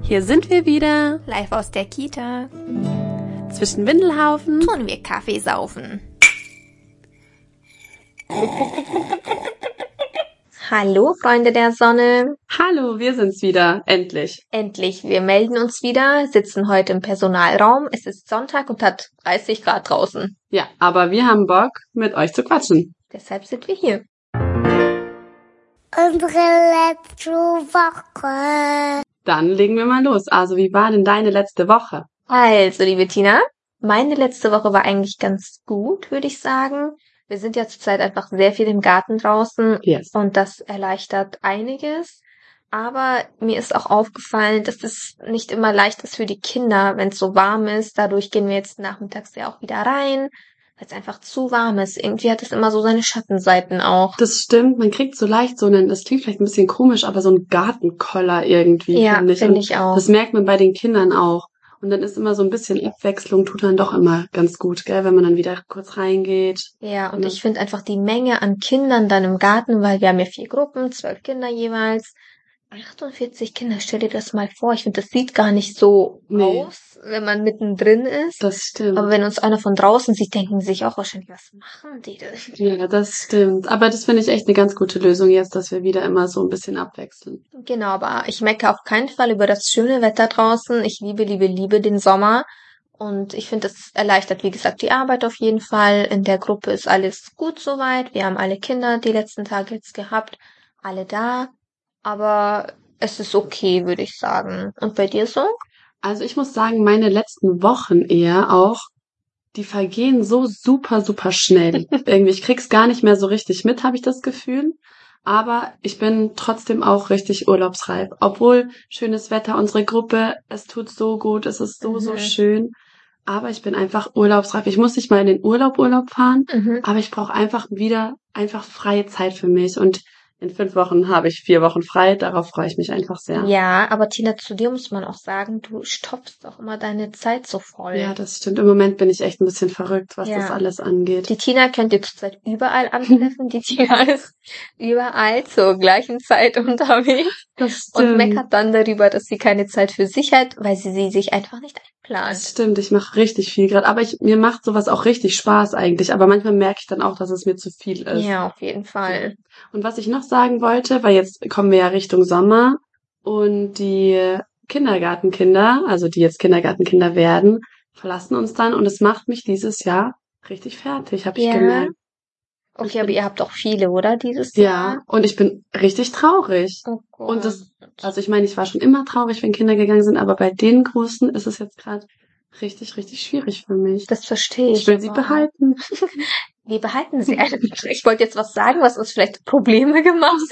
Hier sind wir wieder. Live aus der Kita. Zwischen Windelhaufen Tun wir Kaffee saufen. Hallo, Freunde der Sonne. Hallo, wir sind's wieder. Endlich. Endlich, wir melden uns wieder, sitzen heute im Personalraum. Es ist Sonntag und hat 30 Grad draußen. Ja, aber wir haben Bock, mit euch zu quatschen. Deshalb sind wir hier. Unsere letzte Woche. Dann legen wir mal los. Also, wie war denn deine letzte Woche? Also, liebe Tina, meine letzte Woche war eigentlich ganz gut, würde ich sagen. Wir sind ja zurzeit einfach sehr viel im Garten draußen Yes. und das erleichtert einiges. Aber mir ist auch aufgefallen, dass es nicht immer leicht ist für die Kinder, wenn es so warm ist. Dadurch gehen wir jetzt nachmittags ja auch wieder rein, weil es einfach zu warm ist. Irgendwie hat es immer so seine Schattenseiten auch. Das stimmt, man kriegt so leicht so einen, das klingt vielleicht ein bisschen komisch, aber so einen Gartenkoller irgendwie, Ja, finde ich. finde Und ich auch. das merkt man bei den Kindern auch. Und dann ist immer so ein bisschen Abwechslung, tut dann doch immer ganz gut, gell, wenn man dann wieder kurz reingeht. Ja, und Ja. ich finde einfach die Menge an Kindern dann im Garten, weil wir haben ja 4 Gruppen, 12 Kinder jeweils. 48 Kinder, stell dir das mal vor. Ich finde, das sieht gar nicht so Nee. aus, wenn man mittendrin ist. Das stimmt. Aber wenn uns einer von draußen sieht, denken sich auch wahrscheinlich, was machen die denn? Ja, das stimmt. Aber das finde ich echt eine ganz gute Lösung jetzt, dass wir wieder immer so ein bisschen abwechseln. Genau, aber ich meckere auf keinen Fall über das schöne Wetter draußen. Ich liebe den Sommer. Und ich finde, das erleichtert, wie gesagt, die Arbeit auf jeden Fall. In der Gruppe ist alles gut soweit. Wir haben alle Kinder die letzten Tage jetzt gehabt. Alle da. Aber es ist okay, würde ich sagen. Und bei dir so? Also ich muss sagen, meine letzten Wochen eher auch, die vergehen so super, super schnell. Irgendwie, ich krieg's gar nicht mehr so richtig mit, habe ich das Gefühl. Aber ich bin trotzdem auch richtig urlaubsreif. Obwohl schönes Wetter, unsere Gruppe, es tut so gut, es ist so schön. Aber ich bin einfach urlaubsreif. Ich muss nicht mal in den Urlaub fahren, aber ich brauche einfach freie Zeit für mich. Und in 5 Wochen habe ich 4 Wochen frei. Darauf freue ich mich einfach sehr. Ja, aber Tina, zu dir muss man auch sagen, du stopfst auch immer deine Zeit so voll. Ja, das stimmt. Im Moment bin ich echt ein bisschen verrückt, was Ja. das alles angeht. Die Tina könnt ihr zurzeit überall antreffen. Die Tina ist überall zur gleichen Zeit unterwegs Das und stimmt. meckert dann darüber, dass sie keine Zeit für sich hat, weil sie sich einfach nicht einplant. Das stimmt, ich mache richtig viel gerade. Aber mir macht sowas auch richtig Spaß eigentlich. Aber manchmal merke ich dann auch, dass es mir zu viel ist. Ja, auf jeden Fall. Und was ich noch sagen wollte, weil jetzt kommen wir ja Richtung Sommer und die Kindergartenkinder, also die jetzt Kindergartenkinder werden, verlassen uns dann und es macht mich dieses Jahr richtig fertig, habe ich Ja. gemerkt. Okay, aber ihr habt auch viele, oder, dieses Ja, Jahr? und ich bin richtig traurig. Oh Gott. Und also ich meine, ich war schon immer traurig, wenn Kinder gegangen sind, aber bei den Großen ist es jetzt gerade richtig, richtig schwierig für mich. Das verstehe ich. Ich will sie aber behalten. Wir behalten sie einfach. Ich wollte jetzt was sagen, was uns vielleicht Probleme gemacht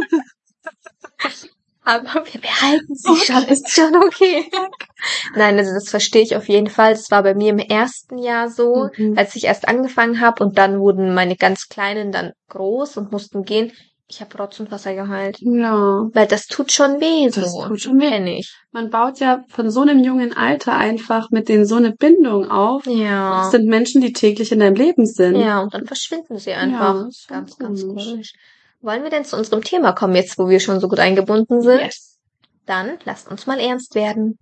hat. Aber wir behalten sie schon, ist schon okay. Nein, also das verstehe ich auf jeden Fall. Das war bei mir im ersten Jahr so, als ich erst angefangen habe und dann wurden meine ganz Kleinen dann groß und mussten gehen. Ich habe Rotz und Wasser geheult. Ja, Weil das tut schon weh so. das tut schon weh. Kenn ich. Man baut ja von so einem jungen Alter einfach mit denen so eine Bindung auf. Ja. Das sind Menschen, die täglich in deinem Leben sind. Ja, und dann verschwinden sie einfach. Ja, ist schon Ganz komisch. komisch. Wollen wir denn zu unserem Thema kommen, jetzt wo wir schon so gut eingebunden sind? Yes. Dann lasst uns mal ernst werden.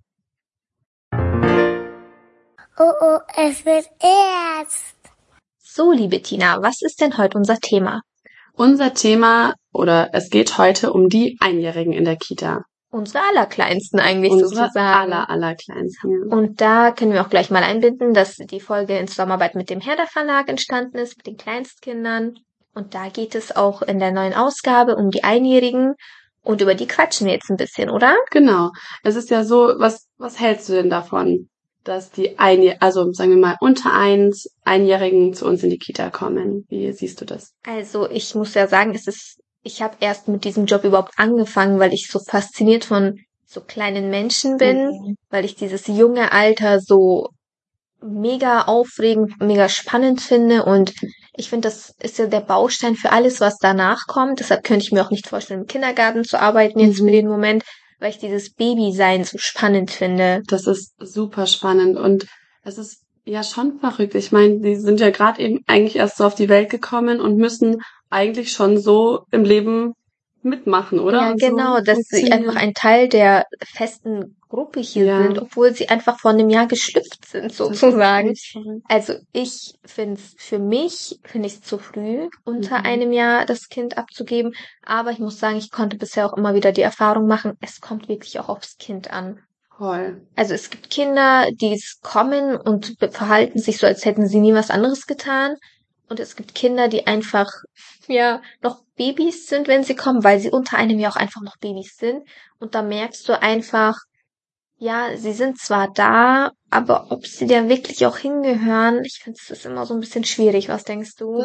Oh, es wird ernst. So, liebe Tina, was ist denn heute unser Thema? Unser Thema, oder es geht heute um die Einjährigen in der Kita. Unsere Allerkleinsten eigentlich Unsere sozusagen. allerkleinsten. Ja. Und da können wir auch gleich mal einbinden, dass die Folge in Zusammenarbeit mit dem Herder Verlag entstanden ist, mit den Kleinstkindern. Und da geht es auch in der neuen Ausgabe um die Einjährigen. Und über die quatschen wir jetzt ein bisschen, oder? Genau. Es ist ja so, was hältst du denn davon, dass die also sagen wir mal unter Einjährigen zu uns in die Kita kommen? Wie siehst du das? Also ich muss ja sagen, ich habe erst mit diesem Job überhaupt angefangen, weil ich so fasziniert von so kleinen Menschen bin, weil ich dieses junge Alter so mega aufregend, mega spannend finde und ich finde, das ist ja der Baustein für alles, was danach kommt. Deshalb könnte ich mir auch nicht vorstellen, im Kindergarten zu arbeiten jetzt für den Moment, weil ich dieses Babysein so spannend finde. Das ist super spannend und es ist ja schon verrückt. Ich meine, die sind ja gerade eben eigentlich erst so auf die Welt gekommen und müssen eigentlich schon so im Leben mitmachen, oder? Ja, Und so genau, dass sie funktionieren. einfach ein Teil der festen Gruppe hier Ja. sind, obwohl sie einfach vor einem Jahr geschlüpft sind, Das ist sozusagen. echt verrückt. Also für mich finde ich es zu früh, unter Mhm. einem Jahr das Kind abzugeben. Aber ich muss sagen, ich konnte bisher auch immer wieder die Erfahrung machen, es kommt wirklich auch aufs Kind an. Voll. Also es gibt Kinder, die kommen und verhalten sich so, als hätten sie nie was anderes getan. Und es gibt Kinder, die einfach, ja, noch Babys sind, wenn sie kommen, weil sie unter einem ja auch einfach noch Babys sind. Und da merkst du einfach, ja, sie sind zwar da, aber ob sie da wirklich auch hingehören, ich finde, es ist immer so ein bisschen schwierig. Was denkst du?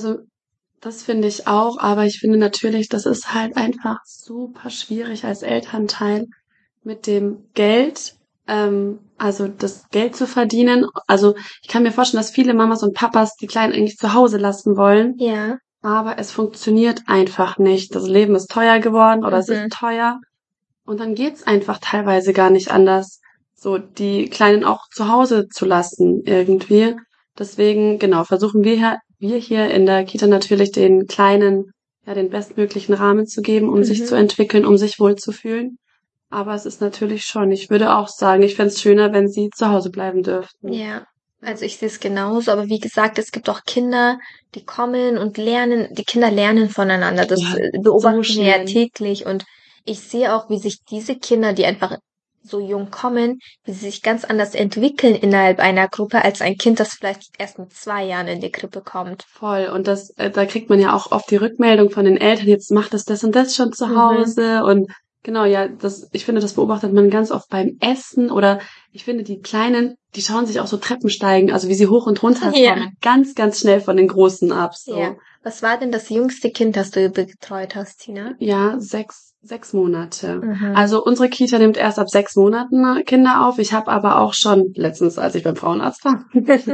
Das finde ich auch, aber ich finde natürlich, das ist halt einfach super schwierig als Elternteil mit dem Geld, also das Geld zu verdienen. Also ich kann mir vorstellen, dass viele Mamas und Papas die Kleinen eigentlich zu Hause lassen wollen, Ja. aber es funktioniert einfach nicht. Das Leben ist teuer geworden oder es Mhm. ist teuer und dann geht's einfach teilweise gar nicht anders, so die Kleinen auch zu Hause zu lassen irgendwie. Deswegen, genau, versuchen wir hier in der Kita natürlich den Kleinen ja den bestmöglichen Rahmen zu geben, um sich zu Mhm. entwickeln, um sich wohlzufühlen. Aber es ist natürlich schon, ich würde auch sagen, ich fände es schöner, wenn sie zu Hause bleiben dürften. Ja, also ich sehe es genauso, aber wie gesagt, es gibt auch Kinder, die kommen und lernen, die Kinder lernen voneinander. Das Ja, beobachten so wir ja schnell. täglich und ich sehe auch, wie sich diese Kinder, die einfach so jung kommen, wie sie sich ganz anders entwickeln innerhalb einer Gruppe als ein Kind, das vielleicht erst mit 2 Jahren in die Krippe kommt. Voll. Und da kriegt man ja auch oft die Rückmeldung von den Eltern, jetzt macht es das und das schon zu Mhm. Hause. Und genau, ja, ich finde, das beobachtet man ganz oft beim Essen oder ich finde, die Kleinen, die schauen sich auch so Treppen steigen, also wie sie hoch und runter Ja. kommen, ganz, ganz schnell von den Großen ab, so. Ja. Was war denn das jüngste Kind, das du betreut hast, Tina? Ja, 6 Monate. Mhm. Also unsere Kita nimmt erst ab 6 Monaten Kinder auf. Ich habe aber auch schon letztens, als ich beim Frauenarzt war,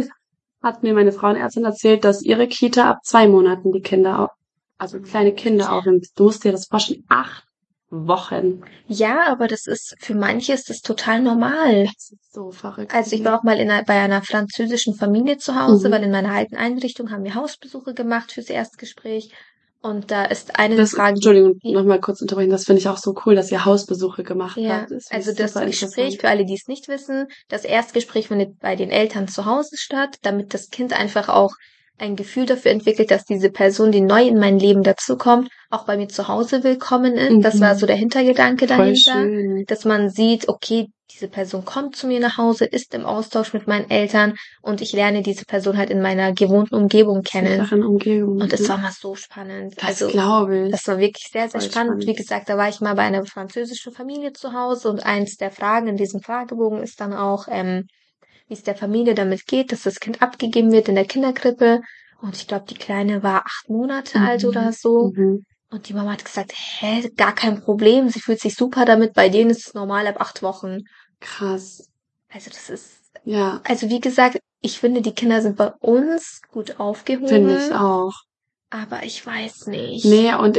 hat mir meine Frauenärztin erzählt, dass ihre Kita ab 2 Monaten die Kinder, also kleine Kinder aufnimmt. Du musst dir das vorstellen, 8 Wochen. Ja, aber für manche ist das total normal. Das ist so verrückt. Also ich war auch mal bei einer französischen Familie zu Hause, weil Mhm. in meiner alten Einrichtung haben wir Hausbesuche gemacht fürs Erstgespräch. Und da ist eine Frage, Entschuldigung, nochmal kurz unterbrechen. Das finde ich auch so cool, dass ihr Hausbesuche gemacht ja, habt. Das finde also ich das super Gespräch, interessant. für alle, die es nicht wissen, das Erstgespräch findet bei den Eltern zu Hause statt, damit das Kind einfach auch ein Gefühl dafür entwickelt, dass diese Person, die neu in mein Leben dazukommt, auch bei mir zu Hause willkommen ist. Das war so der Hintergedanke Voll dahinter, schön. dass man sieht, okay, diese Person kommt zu mir nach Hause, ist im Austausch mit meinen Eltern und ich lerne diese Person halt in meiner gewohnten Umgebung kennen. Sicheren Umgebung. Und es Ja. war mal so spannend. Das Also glaube ich. das war wirklich sehr, sehr Voll spannend. Wie spannend. gesagt, da war ich mal bei einer französischen Familie zu Hause und eins der Fragen in diesem Fragebogen ist dann auch, wie es der Familie damit geht, dass das Kind abgegeben wird in der Kinderkrippe. Und ich glaube, die Kleine war 8 Monate alt oder so. Mhm. Und die Mama hat gesagt, gar kein Problem. Sie fühlt sich super damit. Bei denen ist es normal ab 8 Wochen. Krass. Also das ist, Ja, also wie gesagt, ich finde, die Kinder sind bei uns gut finde ich aufgehoben. auch. Aber ich weiß nicht. Nee, und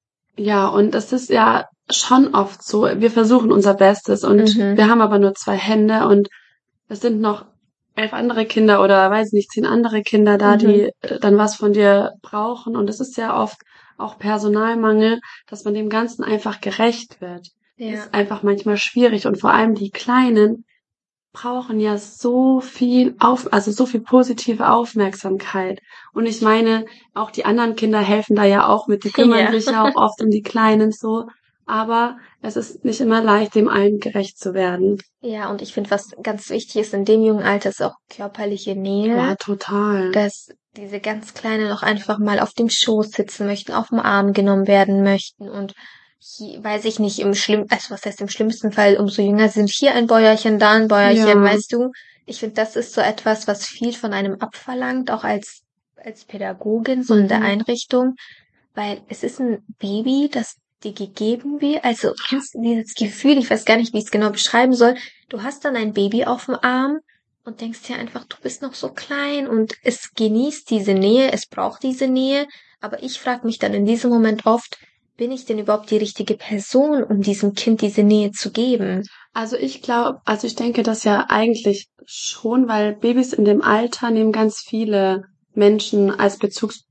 das ist ja schon oft so. Wir versuchen unser Bestes und Mhm. wir haben aber nur 2 Hände und es sind noch 11 andere Kinder oder weiß nicht, 10 andere Kinder da, die dann was von dir brauchen. Und es ist ja oft auch Personalmangel, dass man dem Ganzen einfach gerecht wird. Ja. Ist einfach manchmal schwierig und vor allem die Kleinen brauchen ja so viel also so viel positive Aufmerksamkeit. Und ich meine, auch die anderen Kinder helfen da ja auch mit. Die kümmern Ja. sich ja auch oft um die Kleinen so. Aber es ist nicht immer leicht, dem allen gerecht zu werden. Ja, und ich finde, was ganz wichtig ist in dem jungen Alter, ist auch körperliche Nähe. Ja, total. Dass diese ganz Kleinen auch einfach mal auf dem Schoß sitzen möchten, auf dem Arm genommen werden möchten und weiß ich nicht, also was heißt im schlimmsten Fall, umso jünger sind, hier ein Bäuerchen, da ein Bäuerchen, Ja. weißt du? Ich finde, das ist so etwas, was viel von einem abverlangt, auch als Pädagogin, so in der Einrichtung, weil es ist ein Baby, das dir gegeben wird, also kennst du dieses Gefühl, ich weiß gar nicht, wie ich es genau beschreiben soll, du hast dann ein Baby auf dem Arm und denkst dir einfach, du bist noch so klein und es genießt diese Nähe, es braucht diese Nähe, aber ich frage mich dann in diesem Moment oft, bin ich denn überhaupt die richtige Person, um diesem Kind diese Nähe zu geben? Also ich denke das ja eigentlich schon, weil Babys in dem Alter nehmen ganz viele Menschen als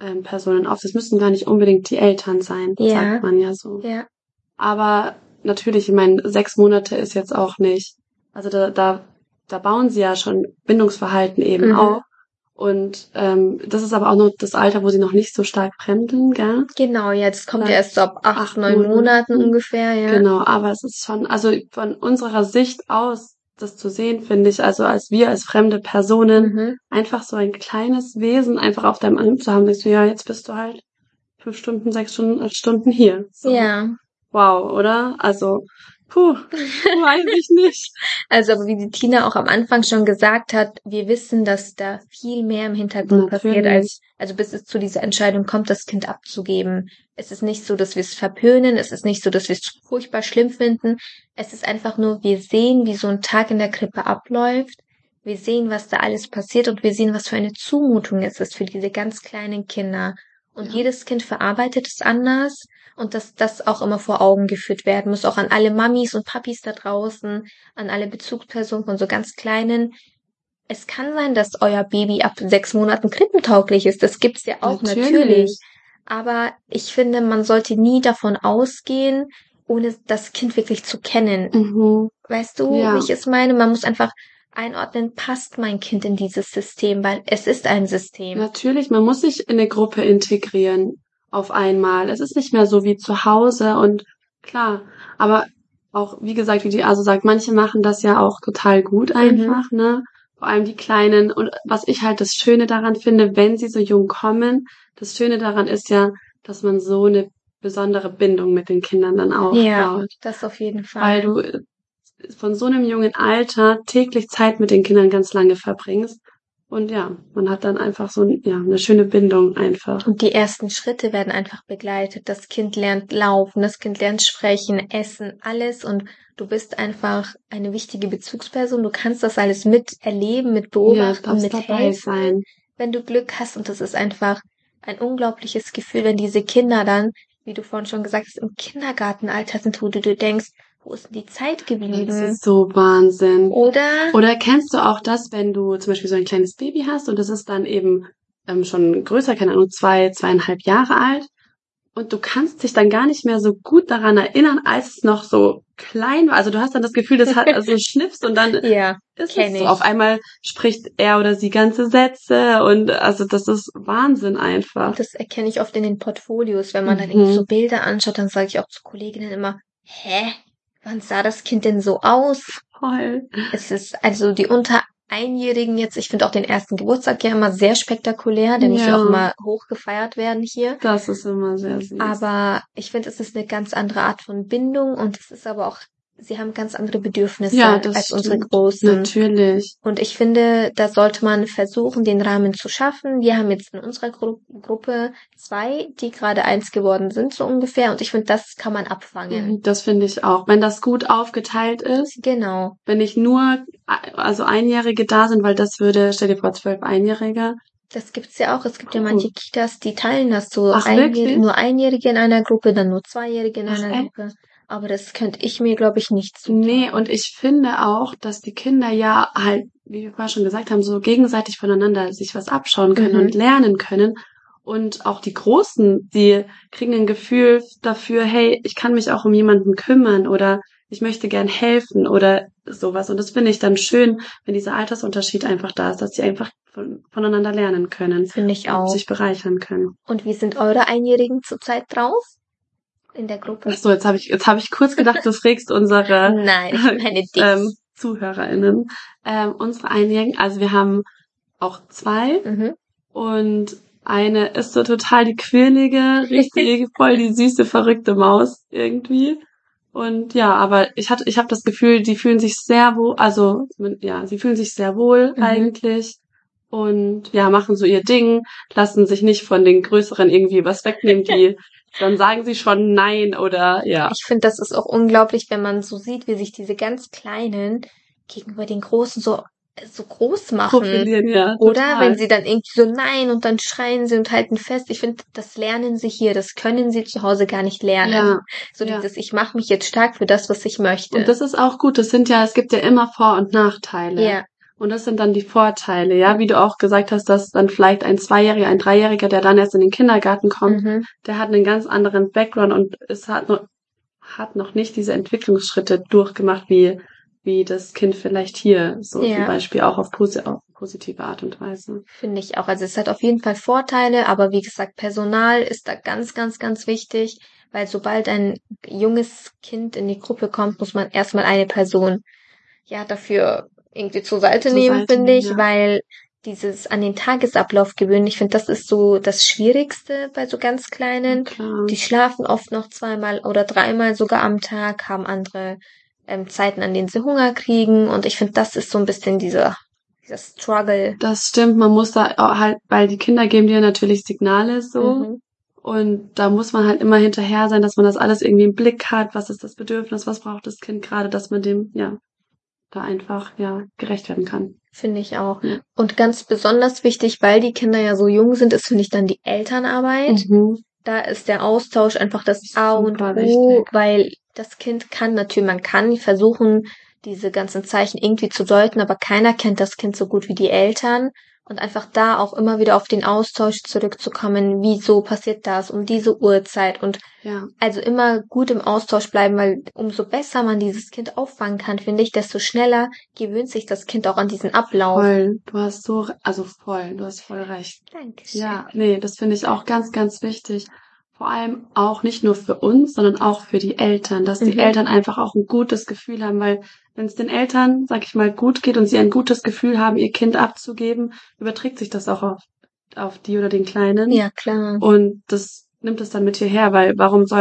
Personen auf. Das müssen gar nicht unbedingt die Eltern sein, Ja. sagt man ja so. Ja. Aber natürlich, ich meine, 6 Monate ist jetzt auch nicht, also da bauen sie ja schon Bindungsverhalten eben Mhm. auf. Und das ist aber auch noch das Alter, wo sie noch nicht so stark fremdeln, gell? Genau, jetzt kommt ja Oder erst so ab 8, 8 9 Monaten Monaten. ungefähr, ja. Genau, aber es ist schon, also von unserer Sicht aus, das zu sehen, finde ich, also als wir als fremde Personen, Mhm. einfach so ein kleines Wesen einfach auf deinem Arm zu haben, denkst du, ja, jetzt bist du halt 5 Stunden, 6 Stunden, 8 Stunden hier. So. Ja. Wow, oder? Also, weiß ich nicht. Also, aber wie die Tina auch am Anfang schon gesagt hat, wir wissen, dass da viel mehr im Hintergrund passiert, Natürlich. also bis es zu dieser Entscheidung kommt, das Kind abzugeben. Es ist nicht so, dass wir es verpönen, es ist nicht so, dass wir es furchtbar schlimm finden. Es ist einfach nur, wir sehen, wie so ein Tag in der Krippe abläuft. Wir sehen, was da alles passiert und wir sehen, was für eine Zumutung es ist für diese ganz kleinen Kinder. Und Ja. jedes Kind verarbeitet es anders. Und dass das auch immer vor Augen geführt werden muss, auch an alle Mamis und Papis da draußen, an alle Bezugspersonen von so ganz Kleinen. Es kann sein, dass euer Baby ab 6 Monaten krippentauglich ist. Das gibt's ja auch natürlich. Aber ich finde, man sollte nie davon ausgehen, ohne das Kind wirklich zu kennen. Mhm. Weißt du, Ja. wie ich es meine? Man muss einfach einordnen, passt mein Kind in dieses System, weil es ist ein System. Natürlich, man muss sich in eine Gruppe integrieren auf einmal. Es ist nicht mehr so wie zu Hause und klar, aber auch, wie gesagt, wie die Aso sagt, manche machen das ja auch total gut einfach, ne? Vor allem die Kleinen. Und was ich halt das Schöne daran finde, wenn sie so jung kommen, das Schöne daran ist ja, dass man so eine besondere Bindung mit den Kindern dann aufbaut. Ja, das auf jeden Fall. Weil du von so einem jungen Alter täglich Zeit mit den Kindern ganz lange verbringst. Und ja, man hat dann einfach so eine schöne Bindung einfach. Und die ersten Schritte werden einfach begleitet. Das Kind lernt laufen, das Kind lernt sprechen, essen, alles. Und du bist einfach eine wichtige Bezugsperson. Du kannst das alles miterleben, mit beobachten, darfst mit dabei helfen, sein. wenn du Glück hast. Und das ist einfach ein unglaubliches Gefühl, wenn diese Kinder dann, wie du vorhin schon gesagt hast, im Kindergartenalter sind, wo du dir denkst, wo ist denn die Zeit Das geblieben? ist so Wahnsinn. Oder? Oder kennst du auch das, wenn du zum Beispiel so ein kleines Baby hast und das ist dann eben schon größer, keine Ahnung, 2,5 Jahre alt und du kannst dich dann gar nicht mehr so gut daran erinnern, als es noch so klein war. Also du hast dann das Gefühl, das hat also schnippst und dann Ja, ist kenn es so. ich. Auf einmal spricht er oder sie ganze Sätze und also das ist Wahnsinn einfach. Und das erkenne ich oft in den Portfolios, wenn man dann irgendwie so Bilder anschaut, dann sage ich auch zu Kolleginnen immer, hä? Wann sah das Kind denn so aus? Voll. Es ist also die unter Einjährigen jetzt, ich finde auch den ersten Geburtstag ja immer sehr spektakulär, der muss ja auch mal hoch gefeiert werden hier. Das ist immer sehr süß. Aber ich finde, es ist eine ganz andere Art von Bindung und es ist aber auch, sie haben ganz andere Bedürfnisse Ja, das als unsere stimmt. Großen. Natürlich. Und ich finde, da sollte man versuchen, den Rahmen zu schaffen. Wir haben jetzt in unserer Gruppe 2, die gerade 1 geworden sind, so ungefähr. Und ich finde, das kann man abfangen. Das finde ich auch. Wenn das gut aufgeteilt ist, Genau. wenn nicht nur also Einjährige da sind, weil das würde, stell dir vor, 12 Einjährige. Das gibt's ja auch. Es gibt ja manche Kitas, die teilen das so. Ach, wirklich? Nur Einjährige in einer Gruppe, dann nur Zweijährige in Ach, einer echt? Gruppe. Aber das könnte ich mir, glaube ich, nicht so. Nee, und ich finde auch, dass die Kinder ja halt, wie wir vorher schon gesagt haben, so gegenseitig voneinander sich was abschauen können und lernen können. Und auch die Großen, die kriegen ein Gefühl dafür, hey, ich kann mich auch um jemanden kümmern oder ich möchte gern helfen oder sowas. Und das finde ich dann schön, wenn dieser Altersunterschied einfach da ist, dass sie einfach voneinander lernen können. Finde ich und auch. sich bereichern können. Und wie sind eure Einjährigen zurzeit drauf? In der Gruppe? Ach so, jetzt hab ich kurz gedacht, du fragst unsere Nein, ich meine dich. ZuhörerInnen. Unsere Einjährigen, also wir haben auch 2 und eine ist so total die quirlige, richtig voll die süße, verrückte Maus irgendwie. Und ja, aber ich habe das Gefühl, die fühlen sich sehr wohl, also ja, sie fühlen sich sehr wohl eigentlich und ja, machen so ihr Ding, lassen sich nicht von den Größeren irgendwie was wegnehmen, die dann sagen sie schon nein oder ja. Ich finde, das ist auch unglaublich, wenn man so sieht, wie sich diese ganz Kleinen gegenüber den Großen so groß machen. Profilieren, ja. Oder total. wenn sie dann irgendwie so nein und dann schreien sie und halten fest. Ich finde, das lernen sie hier, das können sie zu Hause gar nicht lernen. Ja, so ja. dieses, ich mache mich jetzt stark für das, was ich möchte. Und das ist auch gut. Es gibt ja immer Vor- und Nachteile. Ja. Und das sind dann die Vorteile, ja, wie du auch gesagt hast, dass dann vielleicht ein Zweijähriger, ein Dreijähriger, der dann erst in den Kindergarten kommt, der hat einen ganz anderen Background und hat noch nicht diese Entwicklungsschritte durchgemacht, wie das Kind vielleicht hier, so zum Ja, Beispiel auch auf positive Art und Weise. finde ich auch. Also es hat auf jeden Fall Vorteile, aber wie gesagt, Personal ist da ganz, ganz, ganz wichtig, weil sobald ein junges Kind in die Gruppe kommt, muss man erstmal eine Person ja dafür irgendwie zur Seite Zur nehmen, Seite finde nehmen, ich, ja. weil dieses an den Tagesablauf gewöhnen, ich finde, das ist so das Schwierigste bei so ganz Kleinen. Klar. Die schlafen oft noch 2-mal oder 3-mal sogar am Tag, haben andere Zeiten, an denen sie Hunger kriegen. Und ich finde, das ist so ein bisschen dieser Struggle. Das stimmt, man muss da auch halt, weil die Kinder geben dir natürlich Signale so. Mhm. Und da muss man halt immer hinterher sein, dass man das alles irgendwie im Blick hat. Was ist das Bedürfnis? Was braucht das Kind gerade, dass man dem, ja, da einfach, ja, gerecht werden kann. Finde ich auch. Ja. Und ganz besonders wichtig, weil die Kinder ja so jung sind, ist, finde ich, dann die Elternarbeit. Da ist der Austausch einfach das A und Super O, wichtig. weil das Kind kann natürlich, man kann versuchen, diese ganzen Zeichen irgendwie zu deuten, aber keiner kennt das Kind so gut wie die Eltern. Und einfach da auch immer wieder auf den Austausch zurückzukommen, wieso passiert das um diese Uhrzeit und Ja, also immer gut im Austausch bleiben, weil umso besser man dieses Kind auffangen kann, finde ich, desto schneller gewöhnt sich das Kind auch an diesen Ablauf. voll. Du hast du hast voll recht. Dankeschön. Ja, nee, das finde ich auch ganz, ganz wichtig. Vor allem auch nicht nur für uns, sondern auch für die Eltern, dass die Eltern einfach auch ein gutes Gefühl haben, weil wenn es den Eltern, sag ich mal, gut geht und sie ein gutes Gefühl haben, ihr Kind abzugeben, überträgt sich das auch auf die oder den Kleinen. Ja, klar. Und das nimmt es dann mit hierher, weil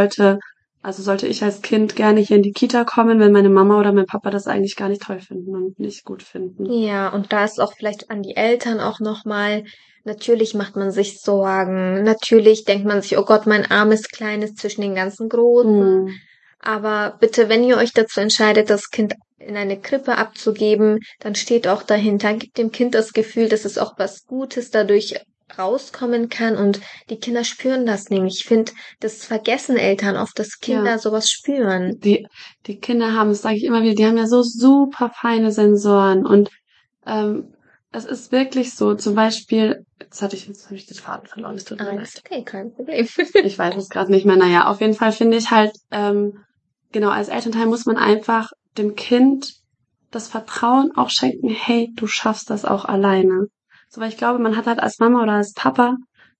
sollte ich als Kind gerne hier in die Kita kommen, wenn meine Mama oder mein Papa das eigentlich gar nicht toll finden und nicht gut finden. Ja, und da ist auch vielleicht an die Eltern auch nochmal, natürlich macht man sich Sorgen, natürlich denkt man sich, oh Gott, mein armes Kleines zwischen den ganzen Großen. Aber bitte, wenn ihr euch dazu entscheidet, das Kind in eine Krippe abzugeben, dann steht auch dahinter, gibt dem Kind das Gefühl, dass es auch was Gutes dadurch rauskommen kann und die Kinder spüren das nämlich. Ich finde, das vergessen Eltern oft, dass Kinder sowas spüren. Die Kinder haben, das sage ich immer wieder, die haben ja so super feine Sensoren und es ist wirklich so, zum Beispiel, jetzt habe ich den Faden verloren, es tut mir leid. Okay, kein Problem. Ich weiß es gerade nicht mehr. Naja, auf jeden Fall finde ich halt, genau, als Elternteil muss man einfach dem Kind das Vertrauen auch schenken, hey, du schaffst das auch alleine. So, weil ich glaube, man hat halt als Mama oder als Papa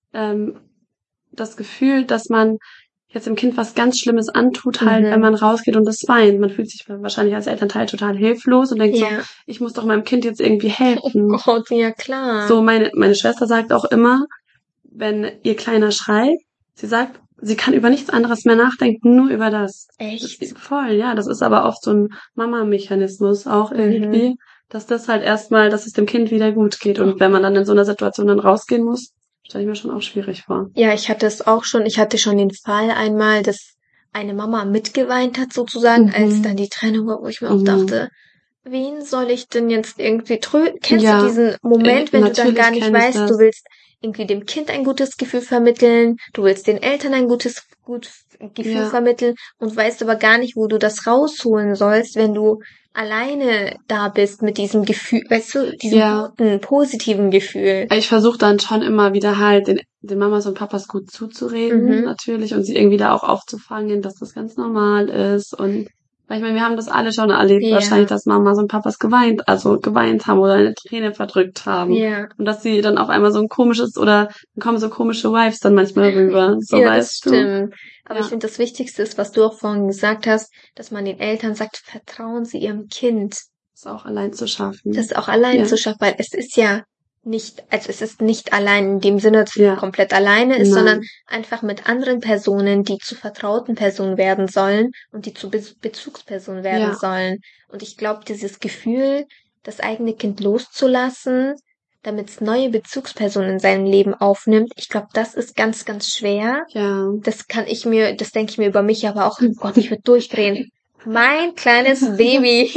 das Gefühl, dass man jetzt dem Kind was ganz Schlimmes antut, halt, wenn man rausgeht und es weint. Man fühlt sich wahrscheinlich als Elternteil total hilflos und denkt so, ich muss doch meinem Kind jetzt irgendwie helfen. Oh Gott, ja klar. So, meine Schwester sagt auch immer, wenn ihr Kleiner schreit, sie sagt, sie kann über nichts anderes mehr nachdenken, nur über das. Echt? Voll, ja. Das ist aber oft so ein Mama-Mechanismus auch irgendwie, dass das halt erstmal, dass es dem Kind wieder gut geht. Und wenn man dann in so einer Situation dann rausgehen muss, stelle ich mir schon auch schwierig vor. Ja, ich hatte es auch schon. Ich hatte schon den Fall einmal, dass eine Mama mitgeweint hat sozusagen, als dann die Trennung war, wo ich mir auch dachte, wen soll ich denn jetzt irgendwie trösten? Kennst du diesen Moment, wenn du dann gar nicht weißt, du willst irgendwie dem Kind ein gutes Gefühl vermitteln, du willst den Eltern ein gutes Gefühl vermitteln und weißt aber gar nicht, wo du das rausholen sollst, wenn du alleine da bist mit diesem Gefühl, weißt du, diesem guten, positiven Gefühl. Ich versuche dann schon immer wieder halt den Mamas und Papas gut zuzureden, natürlich, und sie irgendwie da auch aufzufangen, dass das ganz normal ist. Und weil ich meine, wir haben das alle schon erlebt, wahrscheinlich, dass Mamas und Papas geweint haben oder eine Träne verdrückt haben. Ja. Und dass sie dann auf einmal so ein komisches oder dann kommen so komische Vibes dann manchmal rüber. So, ja, weißt das stimmt. Du? Aber ich finde, das Wichtigste ist, was du auch vorhin gesagt hast, dass man den Eltern sagt, vertrauen sie ihrem Kind. Das auch allein zu schaffen. Das auch allein zu schaffen, weil es ist ja nicht, also es ist nicht allein in dem Sinne, dass es komplett alleine ist, sondern einfach mit anderen Personen, die zu vertrauten Personen werden sollen und die zu Bezugspersonen werden sollen. Und ich glaube, dieses Gefühl, das eigene Kind loszulassen, damit es neue Bezugspersonen in seinem Leben aufnimmt, ich glaube, das ist ganz, ganz schwer. Ja. Das denke ich mir über mich aber auch, oh Gott, ich würde durchdrehen. Mein kleines Baby.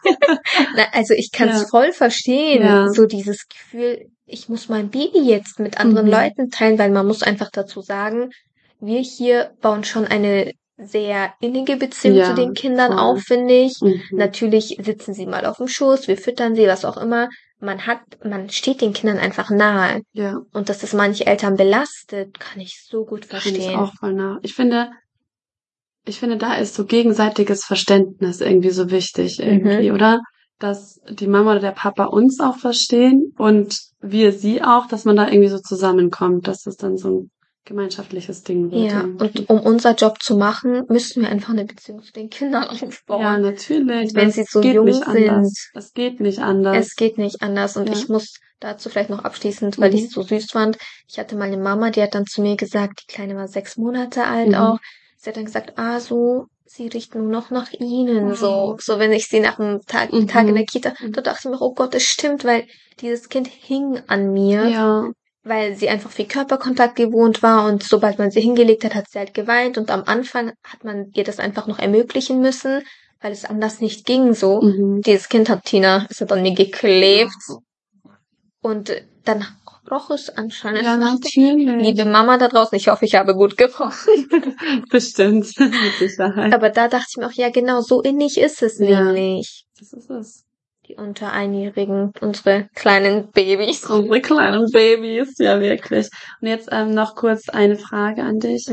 Na, also ich kann es voll verstehen, so dieses Gefühl, ich muss mein Baby jetzt mit anderen Leuten teilen, weil man muss einfach dazu sagen, wir hier bauen schon eine sehr innige Beziehung zu den Kindern auf, finde ich. Natürlich sitzen sie mal auf dem Schoß, wir füttern sie, was auch immer. man steht den Kindern einfach nahe. Ja, Und dass das manche Eltern belastet, kann ich so gut kann ich verstehen. auch voll nach. Ich finde, da ist so gegenseitiges Verständnis irgendwie so wichtig irgendwie, oder? Dass die Mama oder der Papa uns auch verstehen und wir sie auch, dass man da irgendwie so zusammenkommt, dass das dann so ein gemeinschaftliches Ding wird Ja, irgendwie. und um unser Job zu machen, müssen wir einfach eine Beziehung zu den Kindern Ja, aufbauen. natürlich. Und wenn Das sie so geht jung nicht anders. sind, Es geht nicht anders. es geht nicht anders. Und Ja. ich muss dazu vielleicht noch abschließend, weil ich es so süß fand. Ich hatte mal eine Mama, die hat dann zu mir gesagt, die Kleine war 6 Monate alt auch. Sie hat dann gesagt, so, sie riecht nur noch nach ihnen, so wenn ich sie nach einem Tag in der Kita, da dachte ich mir, oh Gott, das stimmt, weil dieses Kind hing an mir, Ja, weil sie einfach viel Körperkontakt gewohnt war und sobald man sie hingelegt hat, hat sie halt geweint und am Anfang hat man ihr das einfach noch ermöglichen müssen, weil es anders nicht ging, so. Dieses Kind ist hat an mir geklebt und dann roch es anscheinend. ja, natürlich. Liebe Mama da draußen, ich hoffe, ich habe gut gerochen. Bestimmt, mit Sicherheit. Aber da dachte ich mir auch, ja genau, so innig ist es Ja. nämlich. Das ist es. Die unter Einjährigen, unsere kleinen Babys. Unsere kleinen Babys, ja wirklich. Und jetzt noch kurz eine Frage an dich.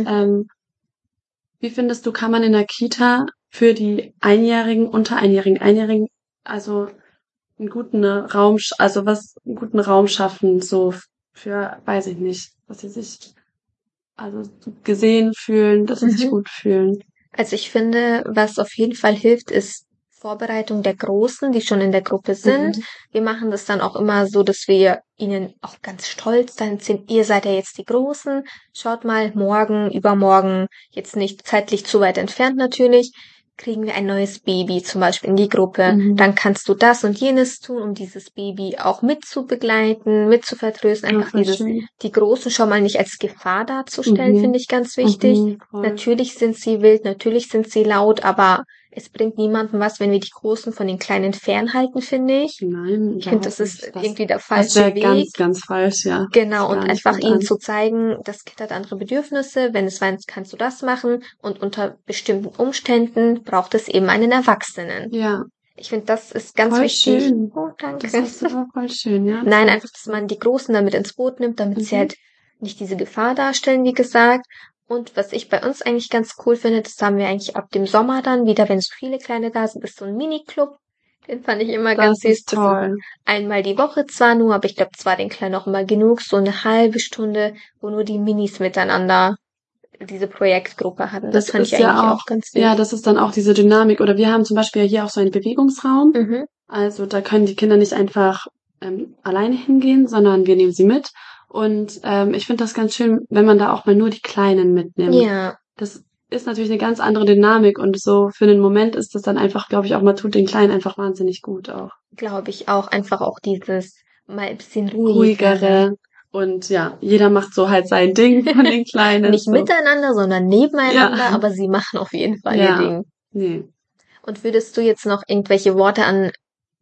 Wie findest du, kann man in der Kita für die Einjährigen, unter Einjährigen, also einen guten Raum, einen guten Raum schaffen, so für, weiß ich nicht, dass sie sich also gesehen fühlen, dass sie sich gut fühlen. Also ich finde, was auf jeden Fall hilft, ist Vorbereitung der Großen, die schon in der Gruppe sind. Wir machen das dann auch immer so, dass wir ihnen auch ganz stolz dann sind, ihr seid ja jetzt die Großen. Schaut mal, morgen, übermorgen, jetzt nicht zeitlich zu weit entfernt natürlich, kriegen wir ein neues Baby zum Beispiel in die Gruppe. Dann kannst du das und jenes tun, um dieses Baby auch mitzubegleiten, mitzuvertrösten. Einfach die Großen schon mal nicht als Gefahr darzustellen, finde ich ganz wichtig. Natürlich sind sie wild, natürlich sind sie laut, aber es bringt niemandem was, wenn wir die Großen von den Kleinen fernhalten, finde ich. Nein, ich finde, das ist irgendwie der das falsche wäre Weg. ganz, ganz falsch, ja. Genau, und Gar nicht einfach gut ihnen an. zu zeigen, das Kind hat andere Bedürfnisse, wenn es weint, kannst du das machen und unter bestimmten Umständen braucht es eben einen Erwachsenen. Ja, Ich finde, das ist ganz voll wichtig. schön. Oh, danke. Das ist aber voll schön, ja. Nein, einfach, dass man die Großen damit ins Boot nimmt, damit sie halt nicht diese Gefahr darstellen, wie gesagt. Und was ich bei uns eigentlich ganz cool finde, das haben wir eigentlich ab dem Sommer dann wieder, wenn so viele Kleine da sind, ist so ein Mini-Club. Den fand ich immer ganz süß. ist toll. Einmal die Woche zwar nur, aber ich glaube, es war den Kleinen auch immer genug, so eine halbe Stunde, wo nur die Minis miteinander diese Projektgruppe hatten. Das fand ich eigentlich auch ganz süß. Ja, das ist dann auch diese Dynamik. Oder wir haben zum Beispiel hier auch so einen Bewegungsraum. Also da können die Kinder nicht einfach alleine hingehen, sondern wir nehmen sie mit. Und ich finde das ganz schön, wenn man da auch mal nur die Kleinen mitnimmt. Ja. Das ist natürlich eine ganz andere Dynamik und so für den Moment ist das dann einfach, glaube ich, auch mal tut den Kleinen einfach wahnsinnig gut auch. Glaube ich auch. Einfach auch dieses mal ein bisschen ruhigere. Und ja, jeder macht so halt sein Ding von den Kleinen. Nicht so miteinander, sondern nebeneinander, aber sie machen auf jeden Fall ihr Ding. Nee. Und würdest du jetzt noch irgendwelche Worte an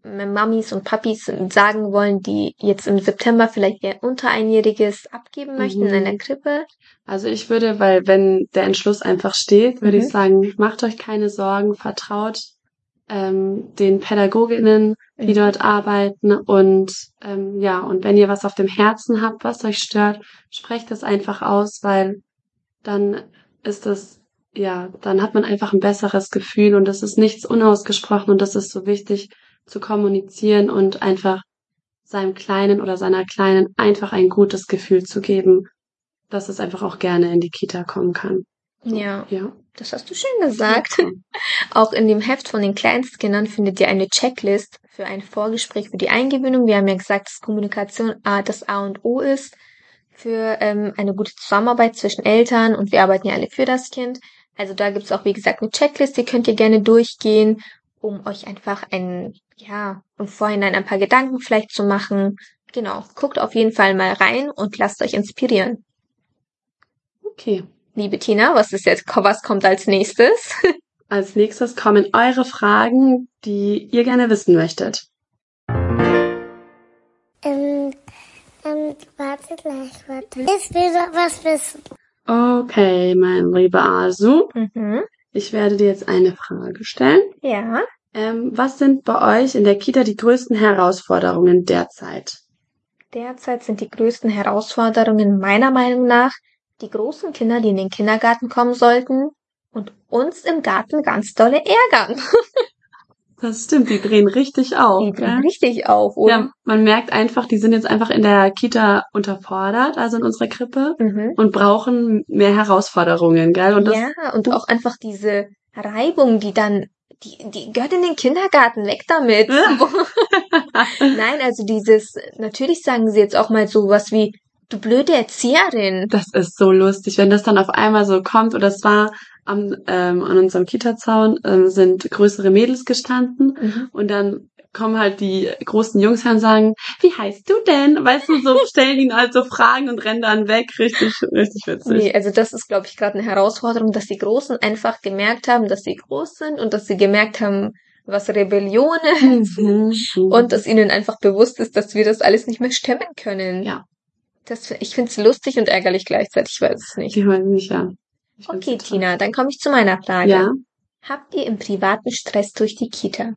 Mamis und Papis sagen wollen, die jetzt im September vielleicht ihr unter Einjähriges abgeben möchten in einer Krippe? Also ich würde, weil wenn der Entschluss einfach steht, würde ich sagen, macht euch keine Sorgen, vertraut den Pädagoginnen, die dort arbeiten und und wenn ihr was auf dem Herzen habt, was euch stört, sprecht es einfach aus, weil dann ist es, dann hat man einfach ein besseres Gefühl und es ist nichts unausgesprochen und das ist so wichtig zu kommunizieren und einfach seinem Kleinen oder seiner Kleinen einfach ein gutes Gefühl zu geben, dass es einfach auch gerne in die Kita kommen kann. Ja. Das hast du schön gesagt. Auch in dem Heft von den Kleinstkindern findet ihr eine Checklist für ein Vorgespräch für die Eingewöhnung. Wir haben ja gesagt, dass Kommunikation das A und O ist für eine gute Zusammenarbeit zwischen Eltern und wir arbeiten ja alle für das Kind. Also da gibt's auch, wie gesagt, eine Checklist, die könnt ihr gerne durchgehen, um euch einfach im Vorhinein ein paar Gedanken vielleicht zu machen. Genau, guckt auf jeden Fall mal rein und lasst euch inspirieren. Okay. Liebe Tina, was kommt als nächstes? Als nächstes kommen eure Fragen, die ihr gerne wissen möchtet. Warte gleich. Ich will doch was wissen. Okay, mein lieber Asu. Ich werde dir jetzt eine Frage stellen. Ja. Was sind bei euch in der Kita die größten Herausforderungen derzeit? Derzeit sind die größten Herausforderungen meiner Meinung nach die großen Kinder, die in den Kindergarten kommen sollten und uns im Garten ganz dolle ärgern. Das stimmt, die drehen richtig auf. Die drehen richtig auf, oder? Ja, man merkt einfach, die sind jetzt einfach in der Kita unterfordert, also in unserer Krippe, und brauchen mehr Herausforderungen, gell? Und ja, und auch einfach diese Reibung, die gehört in den Kindergarten, weg damit. Nein, also natürlich sagen sie jetzt auch mal sowas wie, du blöde Erzieherin. Das ist so lustig, wenn das dann auf einmal so kommt. Oder es war an unserem Kita-Zaun sind größere Mädels gestanden und dann kommen halt die großen Jungs her und sagen, wie heißt du denn? Weißt du, so stellen ihn halt so Fragen und rennen dann weg. Richtig, richtig witzig. Nee, also das ist, glaube ich, gerade eine Herausforderung, dass die Großen einfach gemerkt haben, dass sie groß sind und dass sie gemerkt haben, was Rebellion ist und dass ihnen einfach bewusst ist, dass wir das alles nicht mehr stemmen können. Ja. Ich finde es lustig und ärgerlich gleichzeitig, ich weiß es nicht. Ich weiß nicht, ja. Okay, Tina, dann komme ich zu meiner Frage. Ja. Habt ihr im privaten Stress durch die Kita?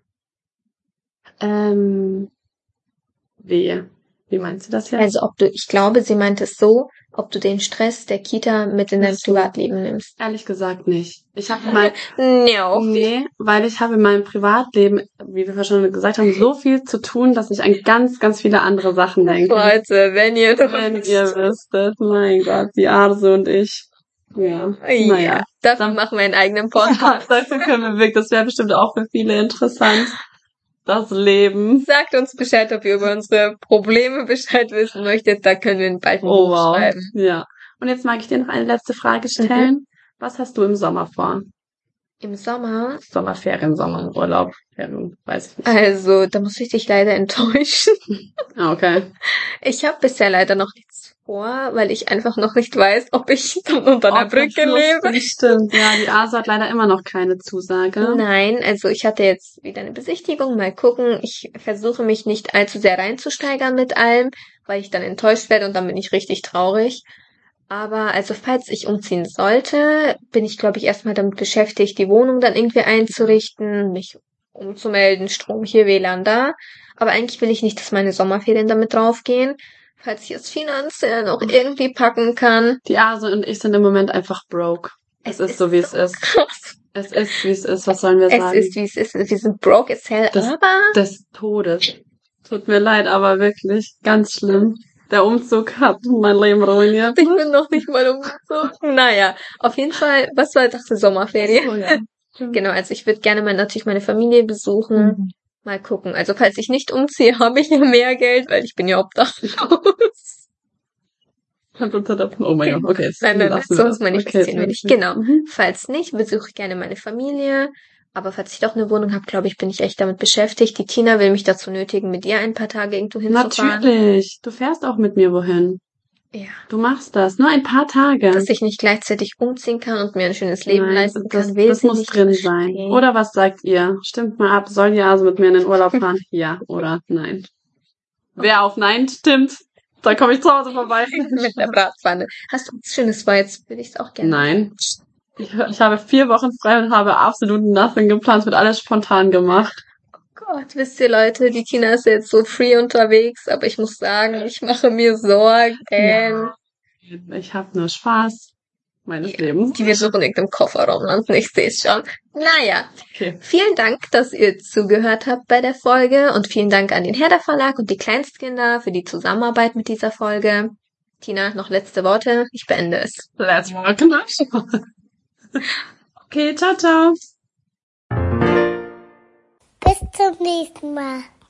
Wie meinst du das jetzt? Also ich glaube, sie meint es so, ob du den Stress der Kita mit in dein Privatleben nimmst. Ehrlich gesagt nicht. Ich habe weil ich habe in meinem Privatleben, wie wir schon gesagt haben, so viel zu tun, dass ich an ganz, ganz viele andere Sachen denke. Leute, wenn ihr wüsstet, mein Gott, die Arse und ich. Ja. Naja. Dafür machen wir einen eigenen Podcast. Ja, dafür können wir wirklich, das wäre bestimmt auch für viele interessant. Das Leben. Sagt uns Bescheid, ob ihr über unsere Probleme Bescheid wissen möchtet. Da können wir bald ein Buch schreiben. Ja. Und jetzt mag ich dir noch eine letzte Frage stellen. Was hast du im Sommer vor? Im Sommer? Sommerferien, Sommerurlaub, Ferien, weiß ich nicht. Also, da muss ich dich leider enttäuschen. Okay. Ich habe bisher leider noch nichts vor, weil ich einfach noch nicht weiß, ob ich unter einer Brücke lebe. Stimmt, ja, die ASO hat leider immer noch keine Zusage. Nein, also ich hatte jetzt wieder eine Besichtigung, mal gucken. Ich versuche mich nicht allzu sehr reinzusteigern mit allem, weil ich dann enttäuscht werde und dann bin ich richtig traurig. Aber also falls ich umziehen sollte, bin ich, glaube ich, erstmal damit beschäftigt, die Wohnung dann irgendwie einzurichten, mich umzumelden, Strom hier, WLAN da. Aber eigentlich will ich nicht, dass meine Sommerferien damit draufgehen. Falls ich es finanziell noch irgendwie packen kann. Die ASO und ich sind im Moment einfach broke. Es ist so, wie es ist. Krass. Es ist, wie es ist. Was sollen wir sagen? Es ist, wie es ist. Wir sind broke as hell, aber... Des Todes. Tut mir leid, aber wirklich ganz schlimm. Der Umzug hat mein Leben ruiniert. Ich bin noch nicht mal umgezogen. Naja, auf jeden Fall, was war das für Sommerferien? Oh, ja. Genau, also ich würde gerne natürlich meine Familie besuchen. Mal gucken. Also falls ich nicht umziehe, habe ich ja mehr Geld, weil ich bin ja obdachlos. Oh mein Gott, okay. Nein, sonst manifestieren will ich. Genau. Falls nicht, besuche ich gerne meine Familie. Aber falls ich doch eine Wohnung habe, glaube ich, bin ich echt damit beschäftigt. Die Tina will mich dazu nötigen, mit ihr ein paar Tage irgendwo hinzufahren. Natürlich. Du fährst auch mit mir wohin. Ja. Du machst das. Nur ein paar Tage. Dass ich nicht gleichzeitig umziehen kann und mir ein schönes Leben leisten kann. Das muss drin sein. Oder was sagt ihr? Stimmt mal ab. Soll die also mit mir in den Urlaub fahren? Ja oder nein? Wer auf Nein stimmt, da komme ich zu Hause vorbei. Mit der Bratpfanne. Hast du was Schönes vor? Jetzt würde ich es auch gerne. Nein. Ich habe 4 Wochen frei und habe absolut nothing geplant. Es wird alles spontan gemacht. Oh Gott, wisst ihr Leute, die Tina ist jetzt so free unterwegs, aber ich muss sagen, ich mache mir Sorgen. Ja. Ich habe nur Spaß meines Lebens. Die wir suchen irgendeinem Kofferraum landen, ich sehe es schon. Naja, Vielen Dank, dass ihr zugehört habt bei der Folge und vielen Dank an den Herder Verlag und die Kleinstkinder für die Zusammenarbeit mit dieser Folge. Tina, noch letzte Worte? Ich beende es. Let's rock and roll. Okay, ciao, ciao. Bis zum nächsten Mal.